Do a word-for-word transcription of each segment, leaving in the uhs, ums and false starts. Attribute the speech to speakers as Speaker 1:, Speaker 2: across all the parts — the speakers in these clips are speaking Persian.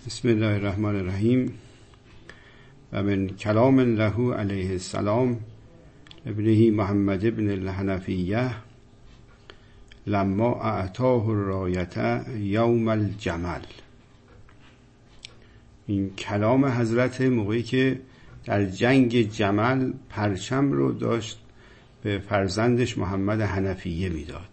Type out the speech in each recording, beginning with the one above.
Speaker 1: بسم الله الرحمن الرحیم. و من کلام له علیه السلام ابنه محمد ابن الحنفیه لما اعطاه الرایت یوم الجمل. این کلام حضرت موقعی که در جنگ جمل پرچم رو داشت به فرزندش محمد حنفیه میداد.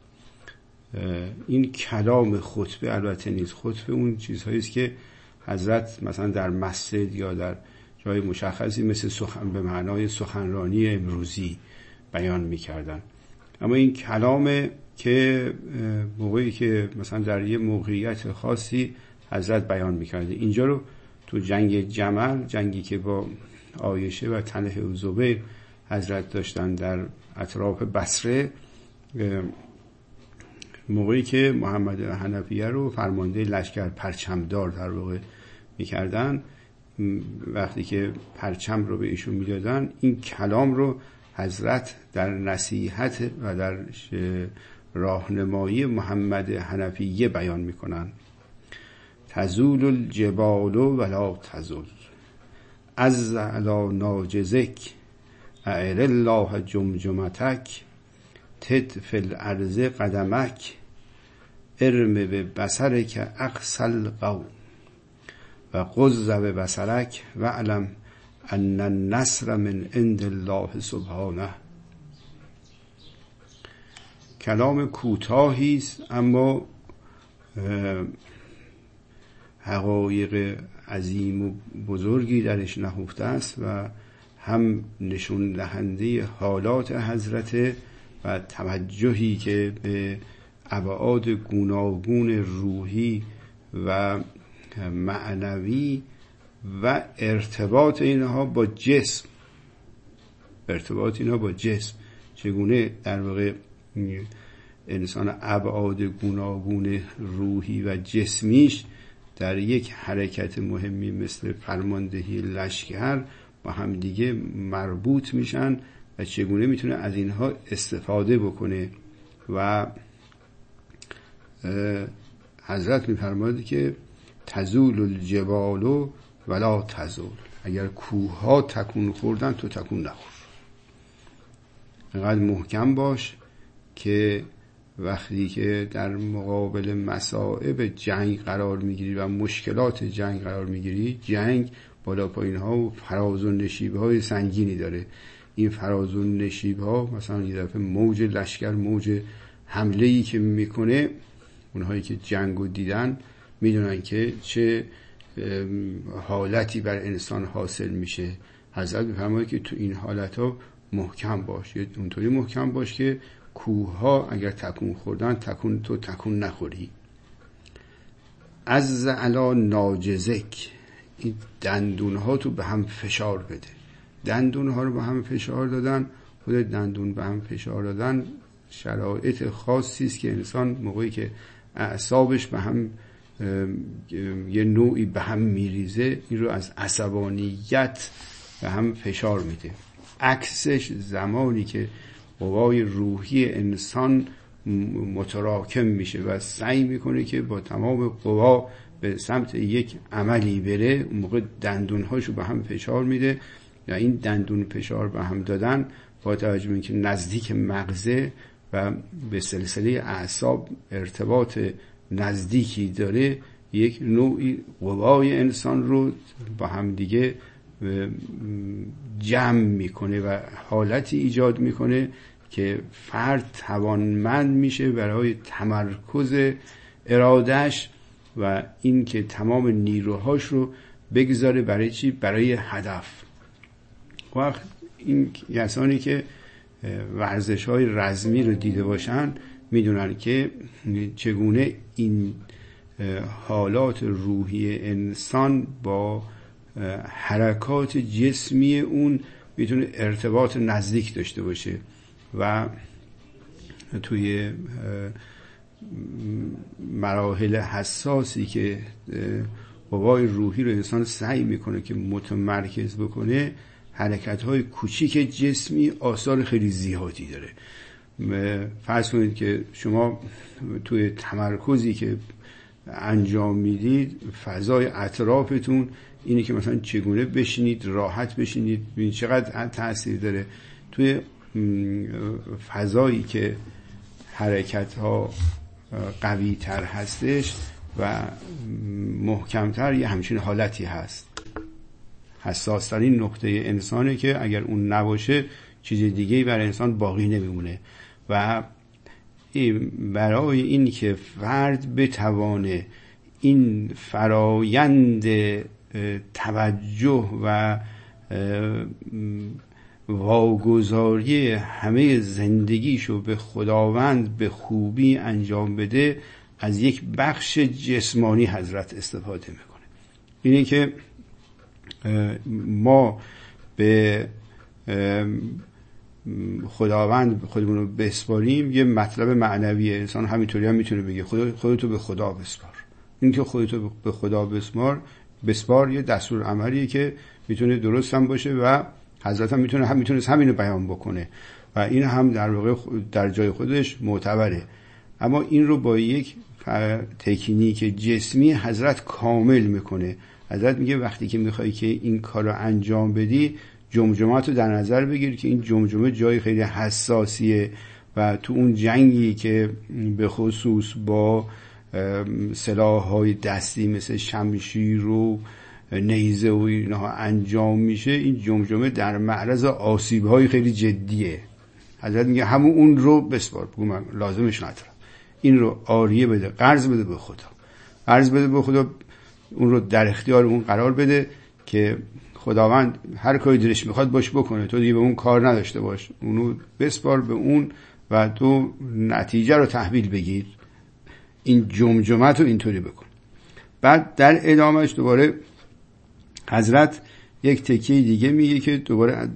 Speaker 1: این کلام خطبه البته نیست. خطبه اون چیزهایی است که حضرت مثلا در مسجد یا در جای مشخصی مثل سخن به معنای سخنرانی امروزی بیان میکردن. اما این کلام که موقعی که مثلا در یه موقعیت خاصی حضرت بیان میکرده، اینجا رو تو جنگ جمل، جنگی که با عایشه و طلحه و زبیر حضرت داشتن در اطراف بصره، موقعی که محمد حنفیه رو فرمانده لشکر پرچمدار در واقع میکردن، وقتی که پرچم رو به ایشون میدادن، این کلام رو حضرت در نصیحت و در راهنمایی محمد حنفیه بیان میکنن. تزول الجبال ولا تزول عز علی ناجزک اعر الله جمجمتک تدف الارض قدمک ارم به بصرک اقصى القوم و غض به بصرک و علم ان النصر من عند الله سبحانه. کلام کوتاهی است اما حقایق عظیم و بزرگی درش نهفته است و هم نشون دهنده حالات حضرت و توجهی که به ابعاد گوناگون روحی و معنوی و ارتباط اینها با جسم ارتباط اینها با جسم چگونه در واقع انسان ابعاد گوناگون روحی و جسمیش در یک حرکت مهمی مثل فرماندهی لشکر با هم دیگه مربوط میشن و چگونه میتونه از اینها استفاده بکنه. و حضرت میفرماید که تزول الجبال ولا تزول، اگر کوه ها تکون خوردن تو تکون نخور. اینقدر محکم باش که وقتی که در مقابل مصائب جنگ قرار میگیری و مشکلات جنگ قرار میگیری، جنگ بالا پایین ها و فراز و نشیب های سنگینی داره. این فراز و نشیب ها مثلا یه دفعه موج لشکر، موج حمله ای که میکنه، اونهایی که جنگو دیدن میدونن که چه حالتی بر انسان حاصل میشه. حضرت میفرماید که تو این حالت ها محکم باش، اونطوری محکم باش که کوه ها اگر تکون خوردن تکون تو تکون نخوری. عز علی ناجزک، این دندون ها تو به هم فشار بده. دندون ها رو به هم فشار دادن، خود دندون به هم فشار دادن شرایط خاصی است که انسان موقعی که اعصابش به هم یه نوعی به هم میریزه، این رو از عصبانیت به هم فشار میده. عکسش زمانی که قوای روحی انسان متراکم میشه و سعی میکنه که با تمام قوا به سمت یک عملی بره، اون موقع دندونهاشو به هم فشار میده. یا این دندون فشار به هم دادن با توجه به اینکه نزدیک مغزه و به سلسله اعصاب ارتباط نزدیکی داره، یک نوعی قوای انسان رو با هم دیگه جمع میکنه و حالتی ایجاد میکنه که فرد توانمند میشه برای تمرکز ارادهش و این که تمام نیروهاش رو بگذاره برای چی؟ برای هدف. وقت این کسانی که ورزش های رزمی رو دیده باشن میدونن که چگونه این حالات روحی انسان با حرکات جسمی اون میتونه ارتباط نزدیک داشته باشه و توی مراحل حساسی که قوای روحی رو انسان سعی میکنه که متمرکز بکنه، حرکت‌های کوچیک جسمی آثار خیلی زیادی داره. فرض کنید که شما توی تمرکزی که انجام میدید، فضای اطرافتون، اینه که مثلا چگونه بشینید، راحت بشینید، ببینید چقدر تأثیر داره توی فضایی که حرکت ها قوی تر هستش و محکمتر، یه همچین حالتی هست. حساسترین نقطه انسانه که اگر اون نباشه چیز دیگه‌ای برای انسان باقی نمیمونه. و برای این که فرد بتوانه این فرایند توجه و واگذاری همه زندگیشو به خداوند به خوبی انجام بده، از یک بخش جسمانی حضرت استفاده میکنه. اینه که ما به خداوند خودمون رو بسپاریم، یه مطلب معنویه. انسان همینطوری هم میتونه بگه خدا خودتو به خدا بسپار. این که خودتو به خدا بسپار بسپار یه دستور عملیه که میتونه درست هم باشه و حضرت هم میتونه هم میتونه همین رو بیان بکنه و این هم در واقع در جای خودش معتبره. اما این رو با یک تکنیک جسمی حضرت کامل میکنه. حضرت میگه وقتی که میخوای که این کار رو انجام بدی، جمجمات رو در نظر بگیر که این جمجمه جای خیلی حساسیه و تو اون جنگی که به خصوص با سلاح‌های دستی مثل شمشیر و نیزه و اینها انجام میشه، این جمجمه در معرض آسیب‌های خیلی جدیه. حضرت میگه همون اون رو بسپار، بگو من لازمش ندارم، این رو عاریه بده، قرض بده به خدا، قرض بده به خدا، اون رو در اختیار اون قرار بده که خداوند هر کاری دلش میخواد باش بکنه، تو دیگه به اون کار نداشته باش، اونو بسپار به اون و تو نتیجه رو تحویل بگیر. این جمجمت رو اینطوری بکن. بعد در ادامهش دوباره حضرت یک تکیه دیگه میگه که دوباره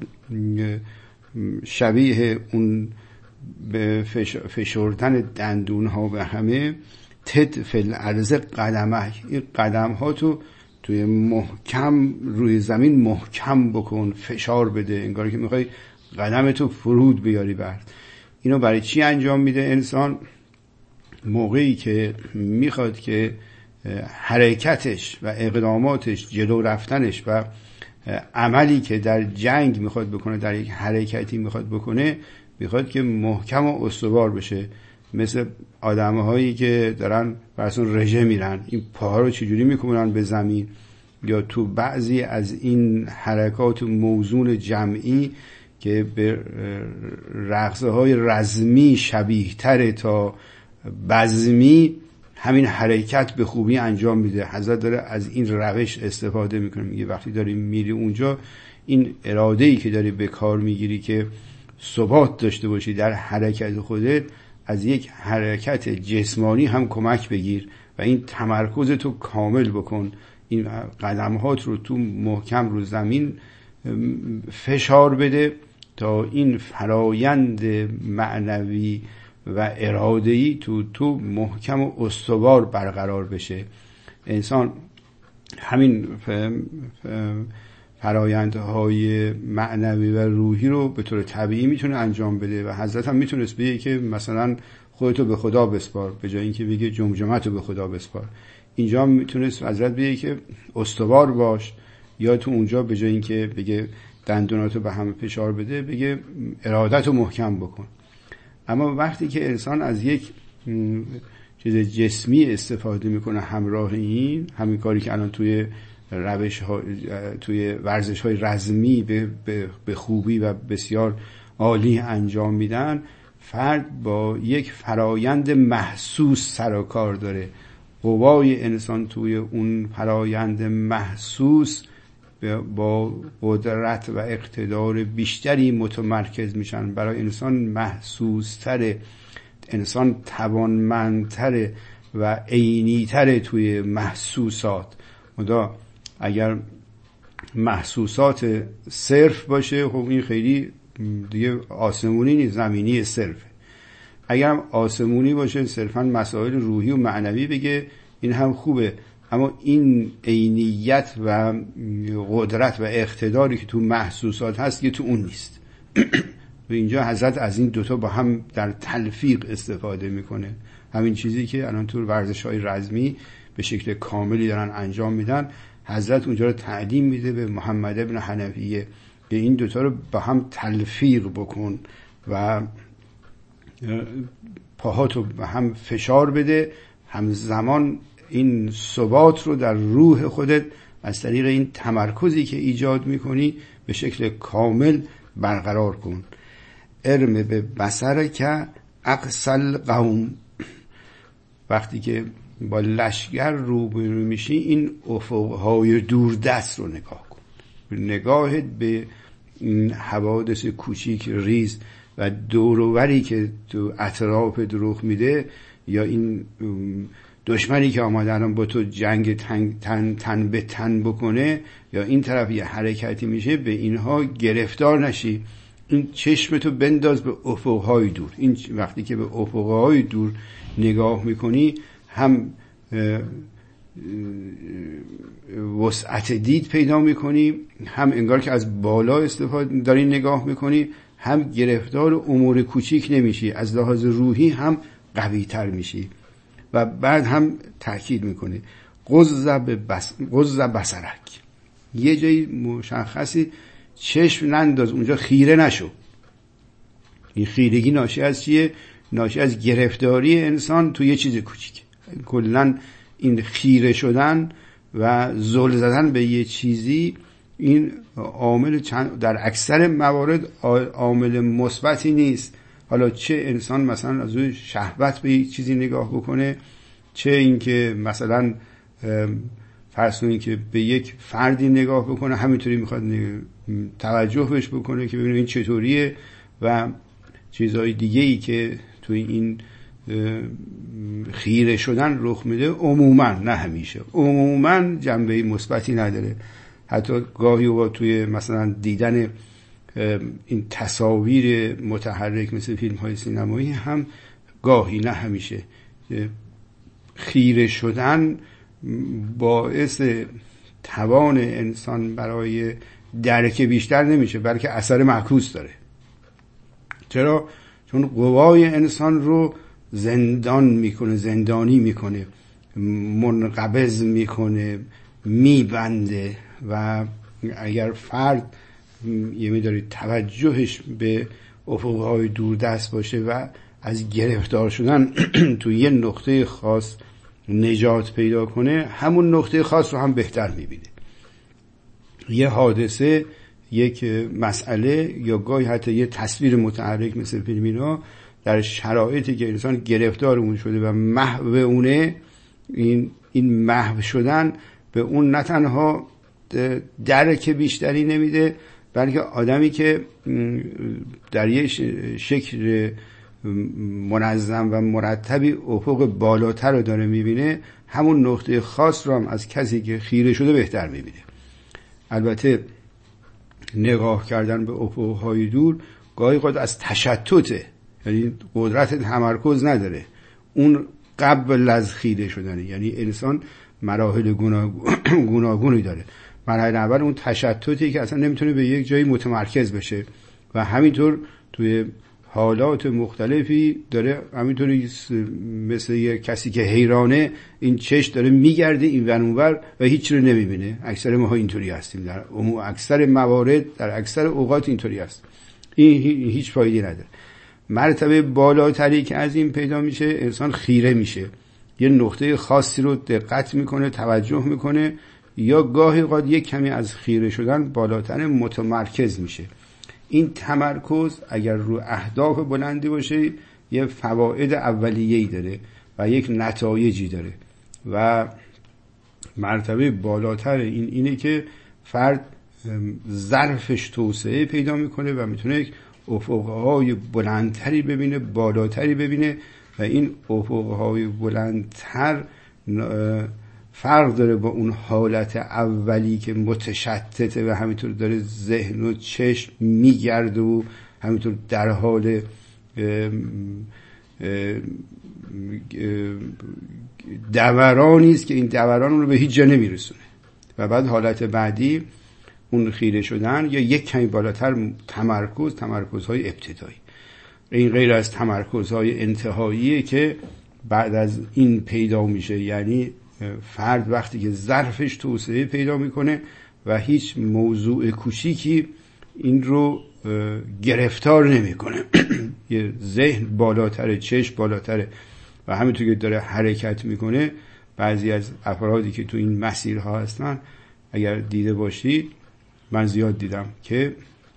Speaker 1: شبیه اون به فشردن دندون ها به همه، تد فل ارض قدمه، این قدم ها تو توی محکم روی زمین محکم بکن، فشار بده، انگار که میخوای قدم تو فرود بیاری برد. اینو برای چی انجام میده انسان؟ موقعی که میخواد که حرکتش و اقداماتش، جلو رفتنش و عملی که در جنگ میخواد بکنه، در یک حرکتی میخواد بکنه، میخواد که محکم و استوار بشه. مثل آدم‌هایی که دارن برسون رژه میرن، این پاها رو چجوری میکنن به زمین، یا تو بعضی از این حرکات موزون جمعی که به رقصه های رزمی شبیه تره تا بزمی، همین حرکت به خوبی انجام میده. حضرت داره از این روش استفاده میکنه. میگه وقتی داری میری اونجا، این اراده‌ای که داری به کار میگیری که ثبات داشته باشی در حرکت خودت، از یک حرکت جسمانی هم کمک بگیر و این تمرکز تو کامل بکن. این قدمهات رو تو محکم رو زمین فشار بده تا این فرایند معنوی و اراده‌ای تو تو محکم و استوار برقرار بشه. انسان همین فرایندهای معنوی و روحی رو به طور طبیعی میتونه انجام بده و حضرت هم میتونست بگه که مثلا خودتو به خدا بسپار، به جای اینکه بگه جمجمتو به خدا بسپار. اینجا میتونست حضرت بگه که استوار باش، یا تو اونجا به جای اینکه بگه دندوناتو به هم فشار بده، بگه ارادتو محکم بکن. اما وقتی که انسان از یک چیز جسمی استفاده میکنه همراه این، همین کاری که الان توی روش ها، توی ورزش های رزمی به, به, به خوبی و بسیار عالی انجام میدن، فرد با یک فرایند محسوس سر و کار داره. قوای انسان توی اون فرایند محسوس با قدرت و اقتدار بیشتری متمرکز میشن. برای انسان محسوس تره، انسان توانمندتره و عینی تره توی محسوسات. مدا اگر محسوسات صرف باشه، خب این خیلی دیگه آسمونی نیست، زمینی صرفه. اگر آسمونی باشه، صرفا مسائل روحی و معنوی بگه، این هم خوبه. اما این عینیت و قدرت و اقتداری که تو محسوسات هست که تو اون نیست. و اینجا حضرت از این دوتا با هم در تلفیق استفاده میکنه. همین چیزی که الان تو ورزش های رزمی به شکل کاملی دارن انجام میدن، حضرت اونجا رو تعلیم میده به محمد ابن حنفیه که این دوتا رو با هم تلفیق بکن و پاهاتو به هم فشار بده، همزمان این ثبات رو در روح خودت از طریق این تمرکزی که ایجاد میکنی به شکل کامل برقرار کن. ارم به بصر که اقصل قوم، وقتی که با لشگر روبرو میشی این افقهای دوردست رو نگاه کن. نگاهت به این حوادث کوچیک ریز و دوروبری که تو اطراف رخ میده، یا این دشمنی که آماده الان با تو جنگ تن, تن, تن به تن بکنه، یا این طرف یه حرکتی میشه، به اینها گرفتار نشی. این چشمتو بنداز به افقهای دور. این وقتی که به افقهای دور نگاه میکنی هم وسعت دید پیدا میکنی، هم انگار که از بالا استفاده داری نگاه میکنی، هم گرفتار امور کوچیک نمیشی، از لحاظ روحی هم قوی تر میشی. و بعد هم تأکید میکنه غض بس... بصرک، یه جایی مشخصی چشم ننداز اونجا، خیره نشو. این خیرگی ناشی از چیه؟ ناشی از گرفتاری انسان تو یه چیز کوچیک. کلن این خیره شدن و زل زدن به یه چیزی، این عامل در اکثر موارد عامل مثبتی نیست. حالا چه انسان مثلا از روی شهوت به یک چیزی نگاه بکنه، چه اینکه مثلا فرض کنید که به یک فردی نگاه بکنه، همینطوری میخواد توجه بهش بکنه که ببینه این چطوریه، و چیزهای دیگه ای که توی این خیره شدن رخ میده، عموما نه همیشه، عموما جنبه مثبتی نداره. حتی گاهی اوقات توی مثلا دیدن این تصاویر متحرک مثل فیلم های سینمایی هم گاهی نه همیشه خیره شدن باعث توان انسان برای درک بیشتر نمیشه، بلکه اثر معکوس داره. چرا؟ چون قوای انسان رو زندان میکنه، زندانی میکنه، منقبض میکنه، میبنده. و اگر فرد یه میداری توجهش به افقهای دوردست باشه و از گرفتار شدن تو یه نقطه خاص نجات پیدا کنه، همون نقطه خاص رو هم بهتر میبینه. یه حادثه، یک مسئله، یا گاهی حتی یه تصویر متحرک مثل فیلم اینا، در شرایطی که انسان گرفتار اون شده و محو اونه، این این محو شدن به اون نه تنها درک بیشتری نمیده، بلکه آدمی که در یه شکل منظم و مرتبی افق بالاتر رو داره میبینه، همون نقطه خاص رو هم از کسی که خیره شده بهتر میبینه. البته نگاه کردن به افقهای دور گاهی قد از تشتته، یعنی قدرت تمرکز نداره، اون قبل از خیره شدنه. یعنی انسان مراحل گوناگونی داره. مرحله اول اون تشتتی که اصلا نمیتونه به یک جایی متمرکز بشه و همینطور توی حالات مختلفی داره، همینطوری مثل یک کسی که حیرانه، این چشم داره میگرده این ور اون ور و هیچ رو نمیبینه. اکثر ما اینطوری هستیم، در اکثر موارد، در اکثر اوقات اینطوری هست. این هیچ فایده نداره. مرتبه بالاتری که از این پیدا میشه، انسان خیره میشه، یه نقطه خاصی رو دقت میکنه، توجه میکنه، یا گاهی قد یک کمی از خیره شدن بالاتر متمرکز میشه. این تمرکز اگر رو اهداف بلندی باشه، یه فواید اولیه‌ای داره و یک نتایجی داره. و مرتبه بالاتر این اینه که فرد ظرفش توسعه پیدا میکنه و میتونه افقهای بلندتری ببینه، بالاتری ببینه، و این افقهای بلندتر فرق داره با اون حالت اولی که متشتته و همینطور داره ذهن و چشم میگرده و همینطور در حال دورانی است که این دوران رو به هیچ جا نمیرسونه. و بعد حالت بعدی اون خیره شدن، یا یک کمی بالاتر تمرکز، تمرکزهای ابتدایی. این غیر از تمرکزهای انتهایی که بعد از این پیدا میشه، یعنی فرد وقتی که ظرفش توسعه پیدا میکنه و هیچ موضوع کوچیکی این رو گرفتار نمیکنه. یه ذهن بالاتره، چشم بالاتره و همینطور که داره حرکت میکنه، بعضی از افرادی که تو این مسیرها هستن اگر دیده باشید، من زیاد دیدم که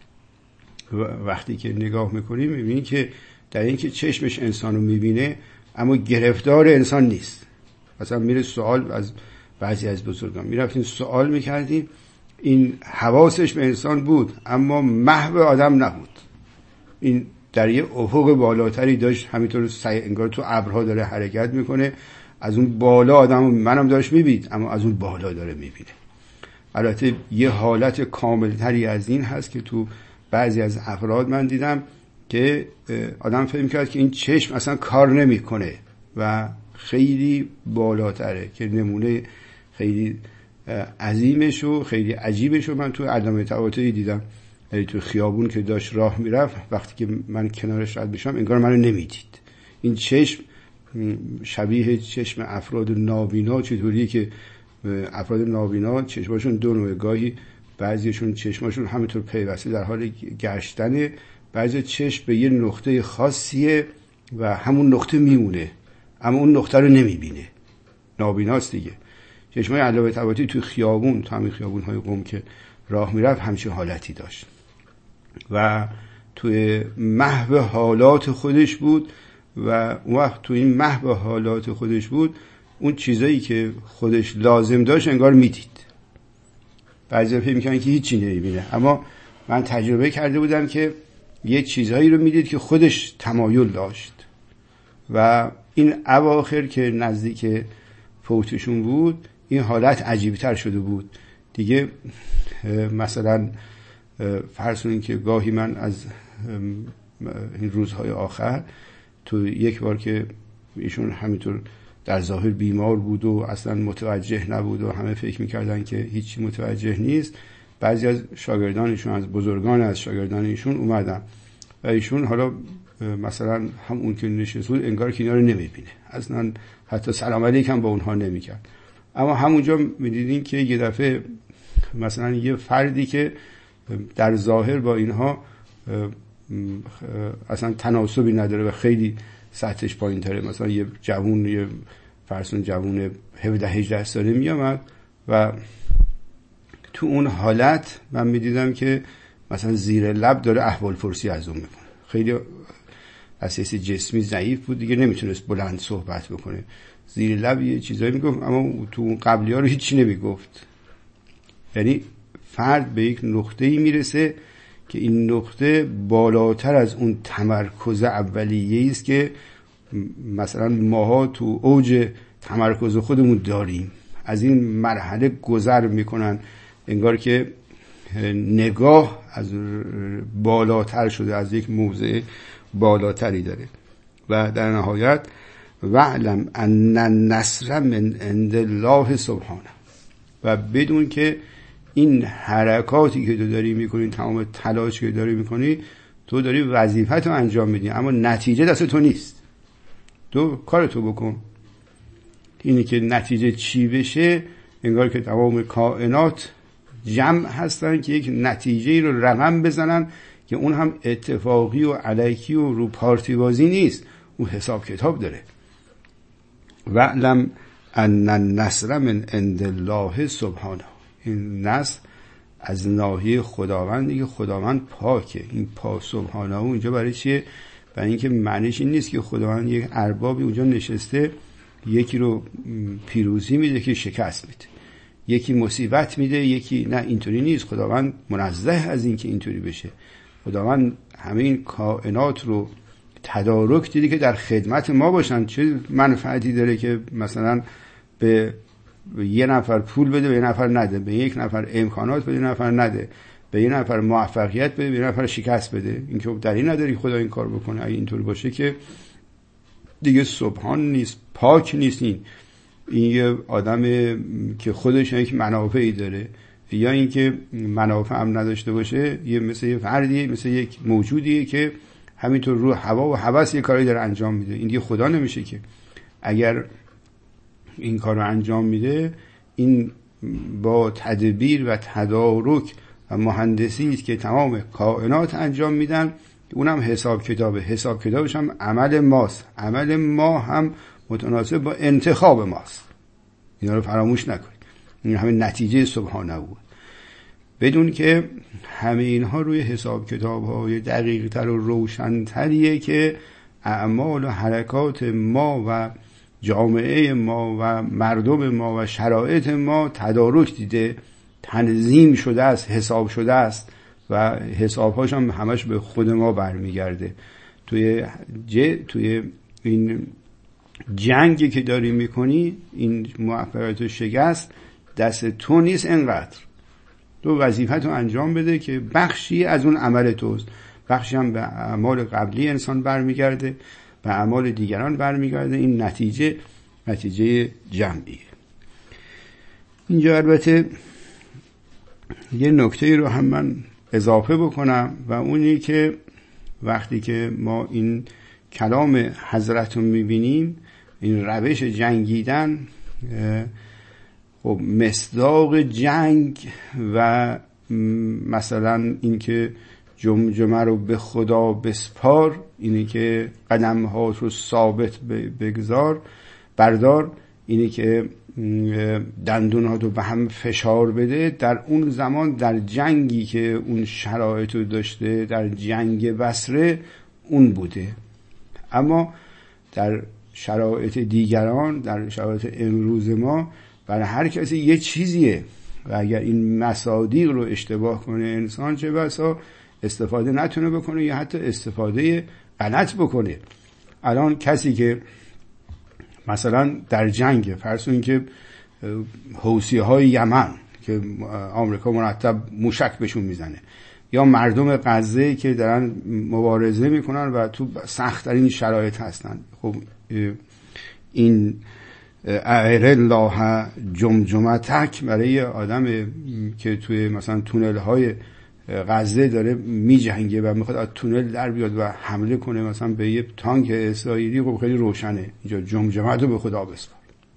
Speaker 1: وقتی که نگاه میکنیم میبینید که در این که چشمش انسانو میبینه اما گرفتار انسان نیست. مثلا میره سوال از بعضی از بزرگان میرفتیم سوال میکردیم، این حواسش به انسان بود اما محو آدم نبود، این در یه افق بالاتری داشت، همینطور انگار تو ابرها داره حرکت میکنه، از اون بالا آدم منم داشت میبید اما از اون بالا داره میبینه. البته یه حالت کاملتری از این هست که تو بعضی از افراد من دیدم که آدم فهم کرد که این چشم اصلا کار نمیکنه و خیلی بالاتره، که نمونه خیلی عظیمش و خیلی عجیبش رو من تو علامه طباطبایی دیدم. یعنی تو خیابون که داشت راه میرفت، وقتی که من کنارش رد بشم انگار منو نمیدید. این چشم شبیه چشم افراد نابینا چطوریه که افراد نابینا چشماشون دو نوع، گاهی بعضیشون چشماشون همینطور پیوسته در حال گشتنه، بعضی چشم به یه نقطه خاصیه و همون نقطه میمونه اما اون نقطه رو نمیبینه، نابیناست دیگه. چشمای علامه طباطبایی تو خیابون، تو همین خیابون‌های قم که راه میرفت همچین حالتی داشت و توی محو حالات خودش بود و اون وقت تو این محو حالات خودش بود، اون چیزایی که خودش لازم داشت انگار میدید. بعضی فکر میکنن که هیچی نمیبینه، اما من تجربه کرده بودم که یه چیزهایی رو میدید که خودش تمایل داشت و این اواخر که نزدیک فوتشون بود این حالت عجیبتر شده بود دیگه. مثلا فرض کنید که گاهی من از این روزهای آخر تو یک بار که ایشون همینطور در ظاهر بیمار بود و اصلا متوجه نبود و همه فکر میکردن که هیچی متوجه نیست، بعضی از شاگردانشون، از بزرگان از شاگردان ایشون اومدن و ایشون حالا مثلا هم اون که نشسته بود انگار که اینا رو نمیبینه، اصلا حتی سلام علیکم با اونها نمیکرد. اما همونجا میدیدین که یه دفعه مثلا یه فردی که در ظاهر با اینها اصلا تناسبی نداره و خیلی سطحش پایین تره، مثلا یه جوون، یه فرسون جوون هفده هجده ساله میامد و تو اون حالت من میدیدم که مثلا زیر لب داره احوال پرسی از اون میکنه. خیلی اساس جسمی ضعیف بود دیگه، نمیتونست بلند صحبت بکنه، زیر لب یه چیزایی میگفت اما تو اون قبلی ها رو هیچی نمیگفت. یعنی فرد به یک نقطه‌ای میرسه که این نقطه بالاتر از اون تمرکز اولیه‌ای است که مثلا ماها تو اوج تمرکز خودمون داریم. از این مرحله گذر میکنن، انگار که نگاه از بالاتر شده، از یک موضع بالاتری داره. و در نهایت وعلم ان النصر من عند الله سبحانه، و بدون که این حرکاتی که تو داری میکنی، تمام تلاش که داری میکنی، تو داری وظیفت رو انجام میدی اما نتیجه دست تو نیست. تو کارتو بکن. اینی که نتیجه چی بشه، انگار که تمام کائنات جمع هستن که یک نتیجه رو رقم بزنن که اون هم اتفاقی و علیکی و رو پارتی بازی نیست، اون حساب کتاب داره. وعلم ان النصر من عند الله سبحانه، این نصر از ناحیه خداوند دیگه، خداوند پاکه. این پاک سبحانه و اینجا برای چیه؟ برای اینکه معنیش این نیست که خداوند یک اربابی اونجا نشسته یکی رو پیروزی میده که شکست میده، یکی مصیبت میده یکی نه، اینطوری نیست. خداوند منزه از این که اینطوری بشه. خداوند همه این کائنات رو تدارک دیده که در خدمت ما باشن. چه منفعتی داره که مثلا به یه نفر پول بده به یه نفر نده، به یک نفر امکانات بده به یه نفر نده، به یه نفر موفقیت بده به یه نفر شکست بده؟ این که دلیل نداره خدا این کار بکنه. اگه اینطور باشه که دیگه سبحان نیست، پاک نیست. این این یه آدم که خودش یک منافعی داره، یا اینکه منافع هم نداشته باشه، یه مثل یه فردیه، مثل یک موجودیه که همینطور رو هوا و هوس یه کاری داره انجام میده. این دیگه خدا نمیشه که. اگر این کار رو انجام میده، این با تدبیر و تدارک و مهندسی است که تمام کائنات انجام میدن. اونم حساب کتابه، حساب کتابش هم عمل ماست، عمل ما هم متناسب با انتخاب ماست. اینا رو فراموش نکنید، این همه نتیجه سبحانه بود. بدون که همه اینها روی حساب کتاب های دقیق تر و روشن تریه که اعمال و حرکات ما و جامعه ما و مردم ما و شرایط ما تدارک دیده، تنظیم شده است، حساب شده است و حسابهاش هم همش به خود ما برمیگرده. توی ج... توی این جنگی که داری میکنی، این موفقیت و شکست دست تو نیست، انقدر تو وظیفت رو انجام بده که بخشی از اون عمل توست، بخشی هم به اعمال قبلی انسان برمیگرده، به اعمال دیگران برمیگرده. این نتیجه نتیجه جمعیه. اینجا البته یه نکته رو هم من اضافه بکنم و اونی که وقتی که ما این کلام حضرت رو میبینیم، این روش جنگیدن، خب مصداق جنگ و مثلا اینکه جمجمه رو به خدا بسپار، اینی که قدم‌هات رو ثابت بگذار بردار، اینی که دندونات رو به هم فشار بده، در اون زمان در جنگی که اون شرایط رو داشته، در جنگ بصره اون بوده. اما در شرایط دیگران، در شرایط امروز ما، برای هر کسی یه چیزیه و اگر این مصادیق رو اشتباه کنه انسان، چه بسا استفاده نتونه بکنه یا حتی استفاده غلط بکنه. الان کسی که مثلا در جنگ، فرض کنید که حوثی‌های یمن که آمریکا مرتب موشک بهشون میزنه، یا مردم غزه که دارن مبارزه میکنن و تو سخت‌ترین شرایط هستن، خب این اعر الله جمجمتک برای آدم که توی مثلا تونل های غزه داره می جنگه و میخواد از تونل در بیاد و حمله کنه مثلا به یه تانک اسرائیلی، خب خیلی روشنه اینجا جمجمت رو به خدا بسپار.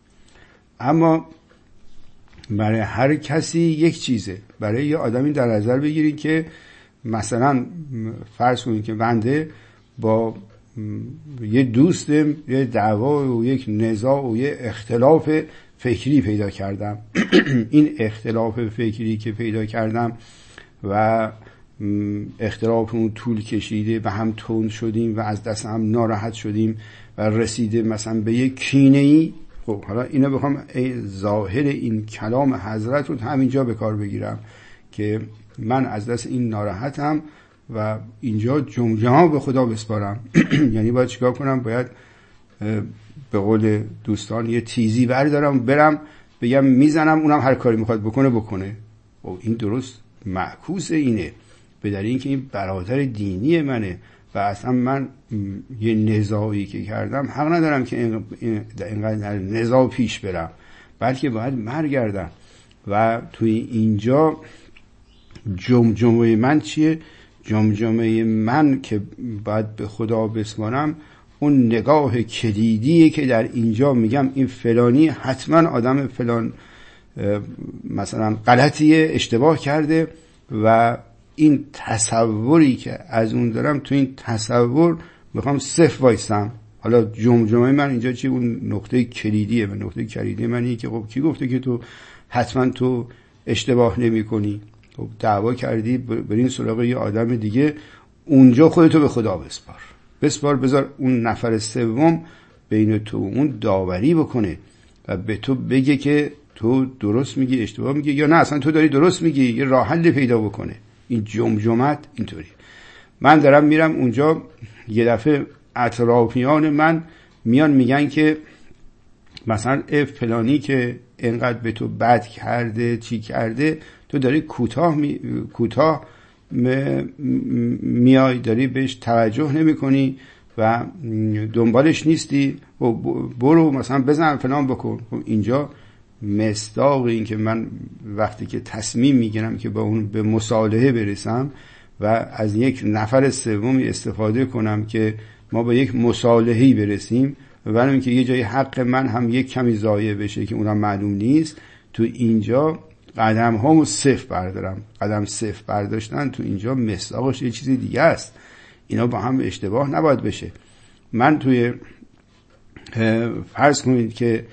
Speaker 1: اما برای هر کسی یک چیزه. برای یه آدمی در نظر بگیرید که مثلا فرض کنید که بنده با یه دوست یه دعوا و یک نزاع و یه اختلاف فکری پیدا کردم. این اختلاف فکری که پیدا کردم و اختلاف اون طول کشیده، به هم تند شدیم و از دست هم ناراحت شدیم و رسیده مثلا به یک کینه‌ای. خب حالا اینو بخوام ظاهر این کلام حضرت رو همینجا به کار بگیرم که من از دست این ناراحتم و اینجا جمجمه به خدا بسپارم. یعنی باید چیکار کنم؟ باید به قول دوستان یه تیزی بردارم برم بگم میزنم، اونم هر کاری میخواد بکنه بکنه. و این درست معکوس اینه، به دلیل اینکه این برادر دینی منه و اصلا من یه نزاعی که کردم حق ندارم که اینقدر نزاع پیش برم، بلکه باید برگردم. و توی اینجا جمجمه من چیه؟ جمجمه من که باید به خدا بسپارم اون نگاه کلیدیه که در اینجا میگم این فلانی حتما آدم فلان مثلا غلطیه، اشتباه کرده و این تصوری که از اون دارم تو این تصور میخوام صفر وایستم. حالا جمجمه من اینجا چی؟ اون نقطه کلیدیه. و نقطه کلیدی منی که خب کی گفته که تو حتما تو اشتباه نمی کنی؟ خب دعوا کردی، برین سراغ یه آدم دیگه، اونجا خودتو به خدا بسپار بسپار بذار اون نفر سوم بین تو اون داوری بکنه و به تو بگه که تو درست میگی اشتباه میگی، یا نه اصلا تو داری درست میگی، یه راه حل پیدا بکنه. این جمجمت اینطوری. من دارم میرم اونجا، یه دفعه اطرافیان من میان میگن که مثلا اف فلانی که اینقدر به تو بد کرده چی کرده، تو داری کوتاه می... کوتاه میای، داری بهش توجه نمی کنی و دنبالش نیستی و برو مثلا بزن فلان بکن. اینجا مصداق این که من وقتی که تصمیم میگیرم که با اون به مصالحه برسم و از یک نفر سومی استفاده کنم که ما به یک مصالحه‌ای برسیم ولی اینکه یه جای حق من هم یک کمی ضایع بشه که اونم معلوم نیست، تو اینجا قدم هامو صفر بردارم. قدم صفر برداشتن تو اینجا مصداقش یه چیزی دیگه است. اینا با هم اشتباه نباید بشه. من توی فرض کنید که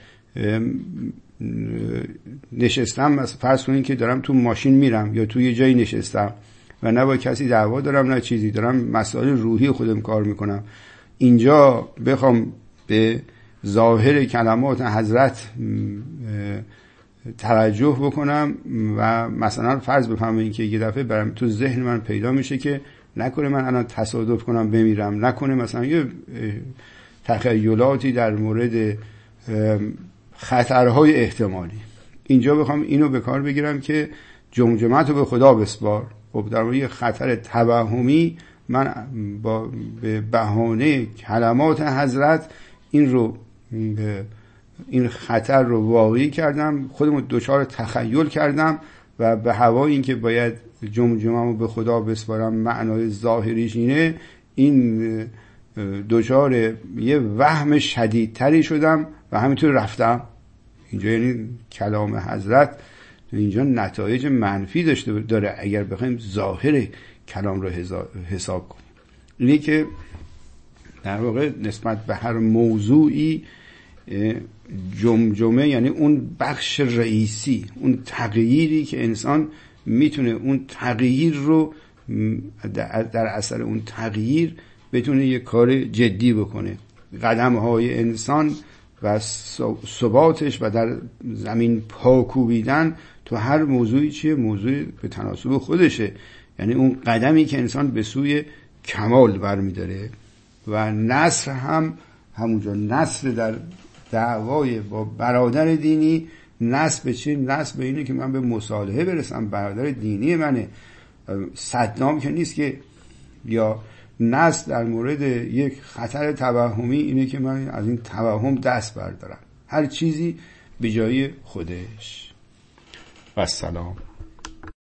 Speaker 1: نشستم، مثلا فرض کنید که دارم تو ماشین میرم یا توی یه جایی نشستم و نه با کسی دعوا دارم نه چیزی، دارم مسائل روحی خودم کار میکنم، اینجا بخوام به ظاهر کلمات حضرت توجه بکنم و مثلا فرض بفهمم که یه دفعه برام تو ذهن من پیدا میشه که نکنه من الان تصادف کنم بمیرم، نکنه مثلا یه تخیلاتی در مورد خطرهای احتمالی، اینجا بخوام اینو به کار بگیرم که جمجمت رو به خدا بسپار. خب در مورد خطر توهمی من با به بهانه کلمات حضرت این رو این خطر رو واقعی کردم، خودم رو دچار تخیل کردم و به هوای این که باید جمجمم رو به خدا بسپارم معنای ظاهریش اینه، این دچار یه وهم شدیدتری شدم و همینطور رفتم. اینجا یعنی کلام حضرت اینجا نتایج منفی داشته داره اگر بخوایم ظاهر کلام رو حساب کنیم. اینه که در واقع نسبت به هر موضوعی جمجمه یعنی اون بخش رئیسی، اون تغییری که انسان میتونه اون تغییر رو در اثر اون تغییر بتونه یه کار جدی بکنه. قدم های انسان و ثباتش و در زمین پا کوبیدن تو هر موضوعی چیه؟ موضوع به تناسب خودشه، یعنی اون قدمی که انسان به سوی کمال برمیداره. و نصر هم همونجا نصر در دعوای با برادر دینی، نصر به چی؟ نصر به اینه که من به مصالحه برسم، برادر دینی منه، صدام که نیست که. یا نصر در مورد یک خطر توهمی اینه که من از این توهم دست بردارم، هر چیزی به جای خودش. و السلام.